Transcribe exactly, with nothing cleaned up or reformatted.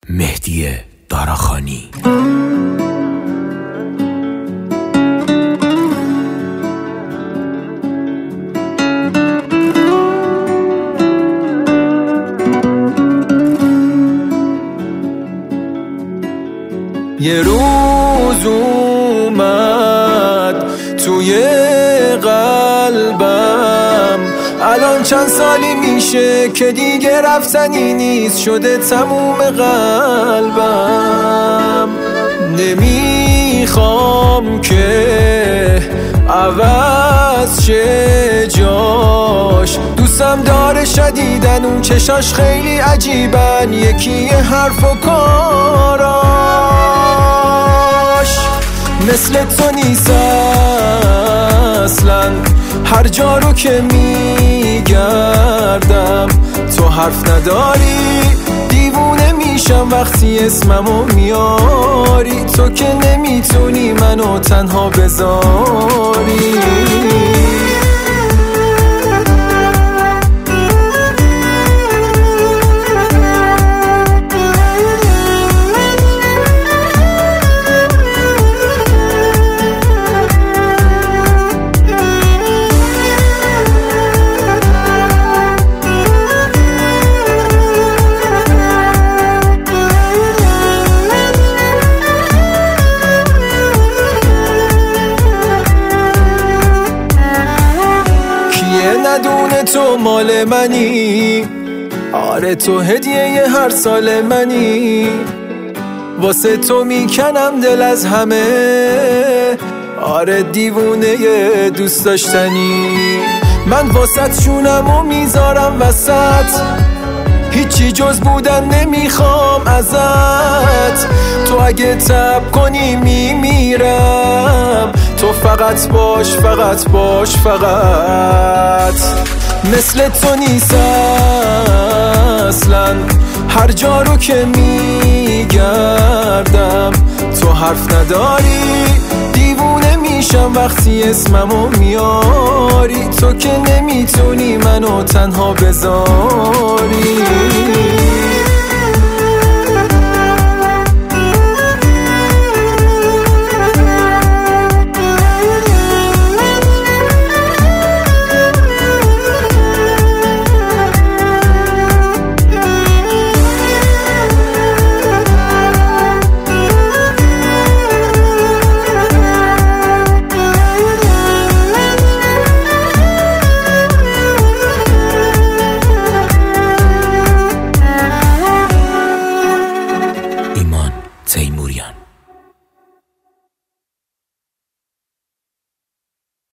مهدی داراخانی. یه روز اومد توی قلبم، الان چند سالی میشه که دیگه رفتنی نیست، شده تموم قلبم. نمیخوام که عوض شه جاش، دوستم داره شدیدن، اون چشاش خیلی عجیبن، یکی حرف و کاراش مثل تو نیست اصلا. هر جا رو که میگردم تو حرف نداری، دیوونه میشم وقتی اسممو میاری، تو که نمیتونی منو تنها بذاری. ندونه تو مال منی، آره تو هدیه هر سال منی، واسه تو میکنم دل از همه، آره دیوونه دوست داشتنی. من واسط جونمو میذارم وسط، هیچی جز بودن نمیخوام ازت، تو اگه تب کنی میمیرم، تو فقط باش فقط باش فقط. مثل تو نیست اصلا، هر جا رو که میگردم تو حرف نداری، دیوونه میشم وقتی اسممو میاری، تو که نمیتونی منو تنها بذاری. تیموریان.